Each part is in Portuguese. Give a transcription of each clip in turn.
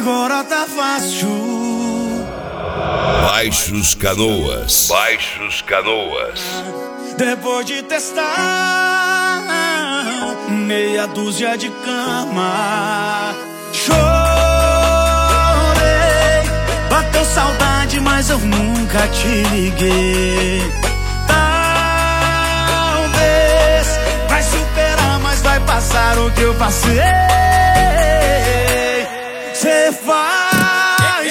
Agora tá fácil. Baixos Canoas. Baixos Canoas. Depois de testar meia dúzia de cama, chorei, bateu saudade, mas eu nunca te liguei. Talvez vai superar, mas vai passar o que eu passei. Cê vai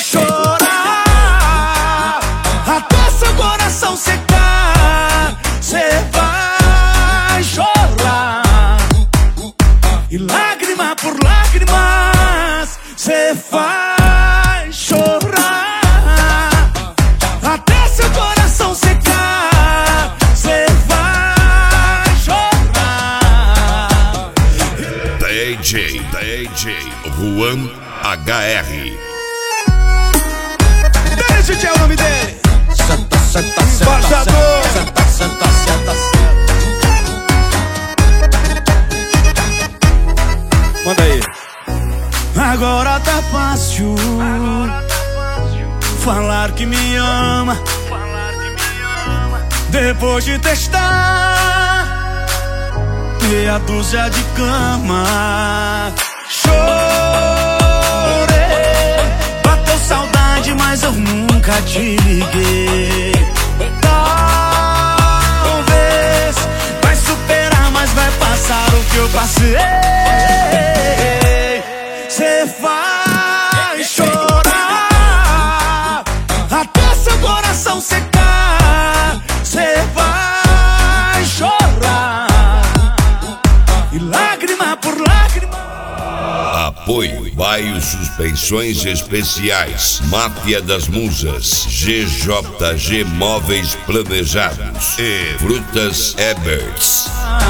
chorar até seu coração secar. Cê vai chorar e lágrima por lágrimas. Cê vai chorar até seu coração secar. Cê vai chorar. DJ Juan HR. Esse é o nome dele. Senta, senta, Embaixador. senta, senta, senta, senta. Manda aí. Agora tá fácil falar que me ama. Depois de testar meia dúzia de cama, chorei, bateu saudade, mas eu nunca te liguei. Talvez vai superar, mas vai passar o que eu passei. Cê vai chorar até seu coração secar. Cê vai chorar e lágrima por lágrima. Apoio Baio Suspensões Especiais, Máfia das Musas, GJG Móveis Planejados e Frutas Eberts.